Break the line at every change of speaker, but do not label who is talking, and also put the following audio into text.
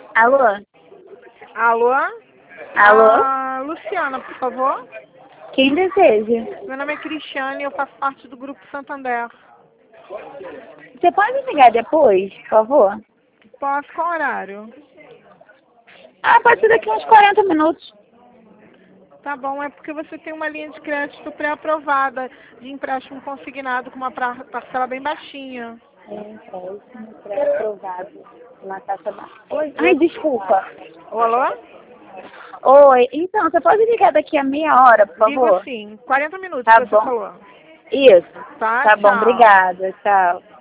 Alô?
Alô?
Alô?
Luciana, por favor.
Quem deseja?
Meu nome é Cristiane e eu faço parte do Grupo Santander.
Você pode ligar depois, por favor?
Posso? Qual horário?
Pode ser daqui uns 40 minutos.
Tá bom, é porque você tem uma linha de crédito pré-aprovada de empréstimo consignado com uma parcela bem baixinha.
Empréstimo pré-aprovado. Uma taxa baixa. Oi? Ai, desculpa.
Alô?
Oi, então, você pode ligar daqui a meia hora, por
Digo
favor?
assim, 40 minutos
Tá
que você
bom.
falou.
Isso.
Tá?
Tá bom,
Tchau.
obrigada. Tchau.